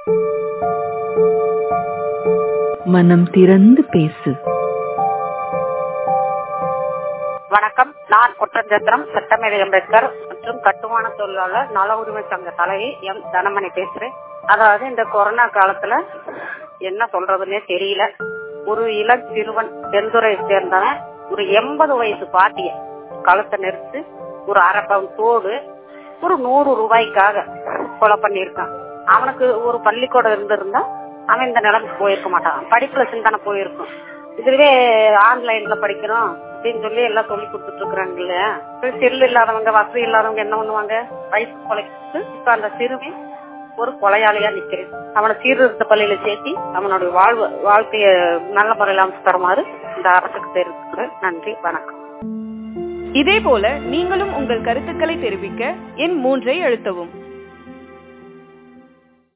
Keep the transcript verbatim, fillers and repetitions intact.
மனம் திறந்து பேசு. வணக்கம். நான் ஒட்டஞ்சத்திரம் சட்டமேதை அம்பேத்கர் மற்றும் கட்டுமான தொழிலாளர் நல உரிமை சங்க தலைவி எம் தனமணி பேசுறேன். அதாவது இந்த கொரோனா காலத்துல என்ன சொல்றதுன்னே தெரியல. ஒரு இளம் சிறுவன் பெருந்துறை சேர்ந்தவன் ஒரு எண்பது வயசு பாட்டிய கழுத்தை நெரிச்சு ஒரு அரை பவுன் தோடு ஒரு நூறு ரூபாய்க்காக கொலை பண்ணியிருக்கான். அவனுக்கு ஒரு பள்ளிக்கூடம் இருந்திருந்தா அவன் இந்த நிலைமை போயிருக்க மாட்டான். படிப்புல சிந்தனை போயிருக்கும். இதுவே ஆன்லைன்ல படிக்கிறோம் அப்படின்னு சொல்லி எல்லாம் சொல்லி கொடுத்துட்டு இருக்கிறாங்க இல்லையா. செல்லு இல்லாதவங்க வசதி இல்லாதவங்க என்ன பண்ணுவாங்க, வயசு கொலைக்கு இப்ப அந்த சிறுமி ஒரு கொலையாளியா நிக்கிறேன். அவனை சீர்திருத்த பள்ளியில சேர்த்தி அவனுடைய வாழ்வு வாழ்க்கைய நல்ல முறையில் அமைச்சு தருமாறு இந்த அரசுக்கு தெரிவிக்கிறேன். நன்றி, வணக்கம். இதே போல நீங்களும் உங்கள் கருத்துக்களை தெரிவிக்க எண் மூன்றை அழுத்தவும்.